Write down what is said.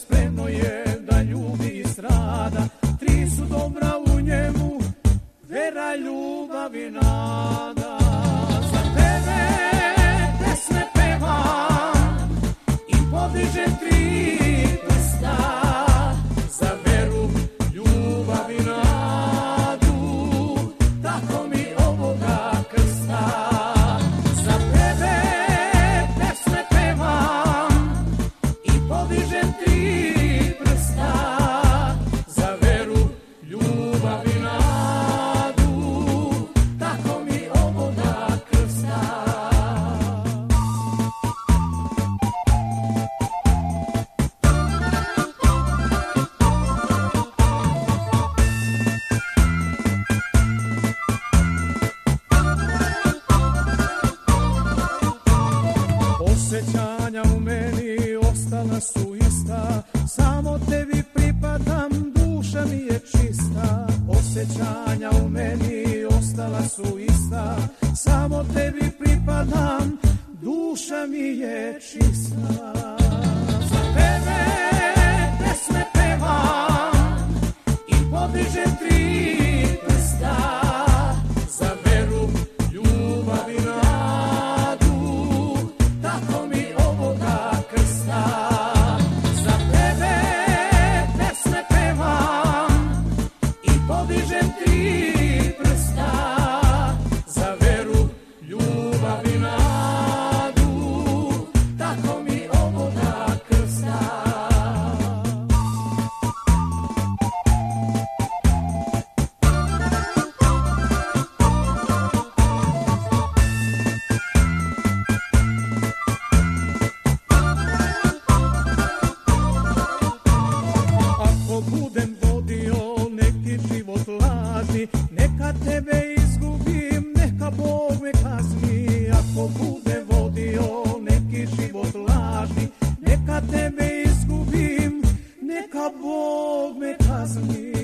spremno je da ljubi i strada. Tri su dobra u njemu, vera, ljubav i nada. Za tebe pesme pevam i podižem tri prsta, za veru, ljubav i nadu, tako mi ovoga krsta. Za tebe pesme pevam i podižem tri prsta, za veru, ljubav i nadu, tako mi ovoga krsta. Osjećanja u meni ostala su ista, samo tebi pripadam, duša mi je čista. Osjećanja u meni ostala su ista, samo tebi pripadam, duša mi je čista. Za tebe pesme pevam i podižem tri prsta, za veru, ljubav i nadu, tako mi ovoga krsta. Za tebe pesme pevam i podižem tri prsta, za veru, ljubav i nadu, tako mi ovoga krsta. Ako budem vodio neki život lažni, neka tebe izgubim, neka Bog me kazni. Ako budem vodio neki život lažni, neka tebe izgubim, neka Bog me kazni.